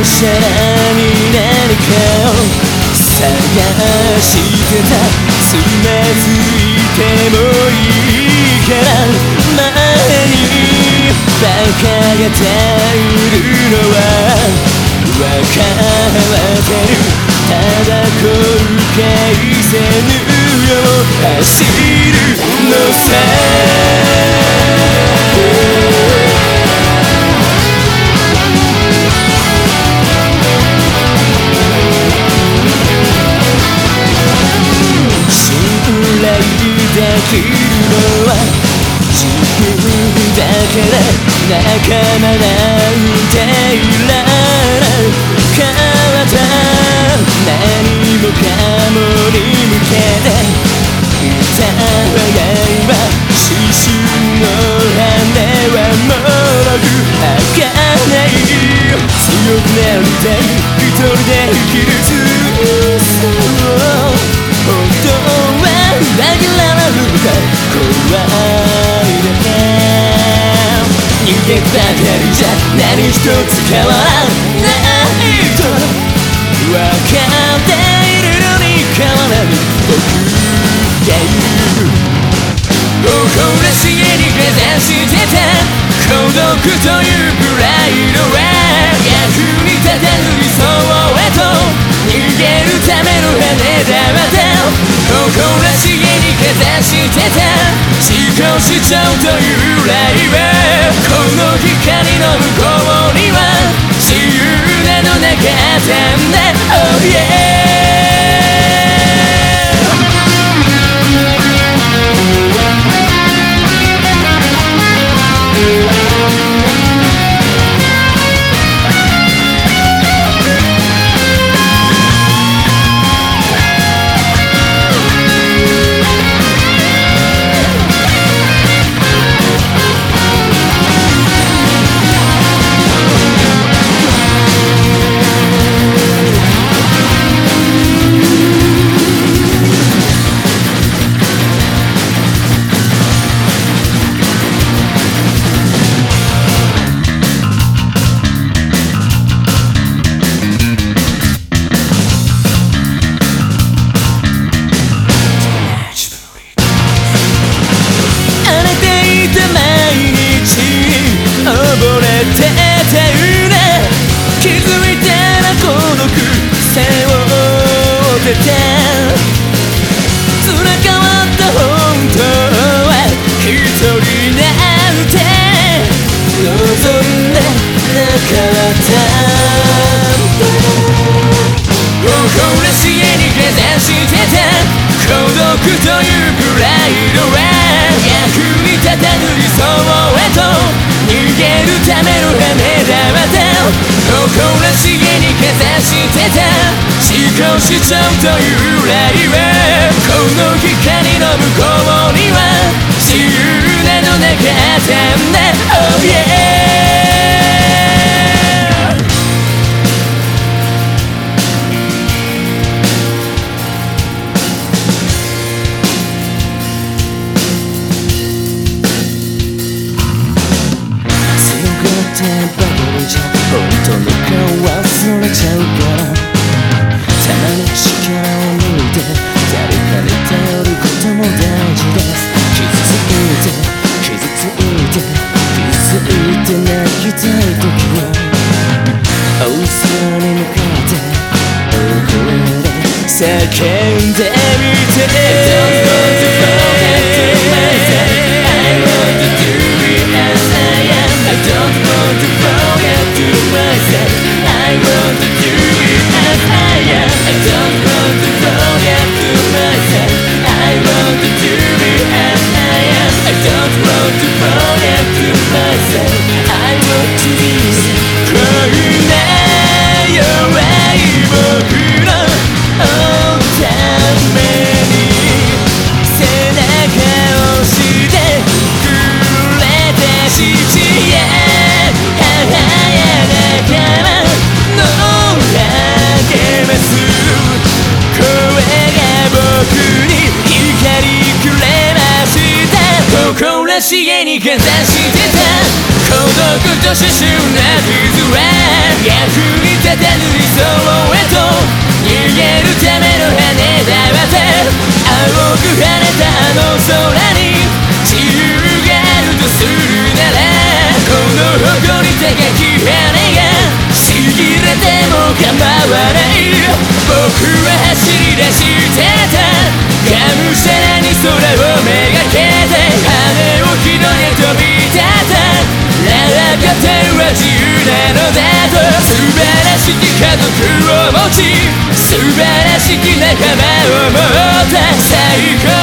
しゃらに何かを探してた。つまずいてもいいから前にバカが耐えるのは分かってる。ただ後悔せぬよう走るのさ。できるのは自分だけだ。仲間なんていらない変わった。何もかもに向けて疑いは刺繍の羽はもろく開かない。強くなりたい一人で生きる嘘を本当は裏切られるんだ。怖いだけ逃げばかりじゃ何一つ変わらないと分かっているのに変わらぬ僕がいる。誇らしげに目指してた孤独というプライドは役に立たぬ理想へと逃げるための羽だまた。誇らしげにかざしてた思考主張というライブ。この光の向こうには自由なのなかったんだ。Oh yeah。気づいたら孤独背負ってた。辛かった本当は一人なんて望んでなかった。誇らしげにかざしてた孤独というプライドは役に立たぬ理想へと逃げるための羽だまた。誇らしげにかざしてた思考主張というライブ。この光の向こうには自由なのなかったんだ。Oh yeah。バカりじゃ本当の顔忘れちゃうからたまに力を抜いて誰かに頼ることも大事です。傷ついて泣きたい時は大空に向かって大声で叫んでみて。I don't want to forget myself. I want to be as I am. I don't want to forget myself. I want to be as I am. I don't want to forget myself. I want to be as I am. I don't want to forget myself. I want to be こんな弱い僕のために背中を押してくれた父や母や仲間の励ます声が僕に光くれました。誇らしげにかざしてた孤独と思春な傷は役に立たこに手が消えねえちぎれても構わない僕は走り出してたがむしゃらに空をめがけて羽を広げ飛び立ったらかては自由なのだと素晴らしき家族を持ち素晴らしき仲間を持った最高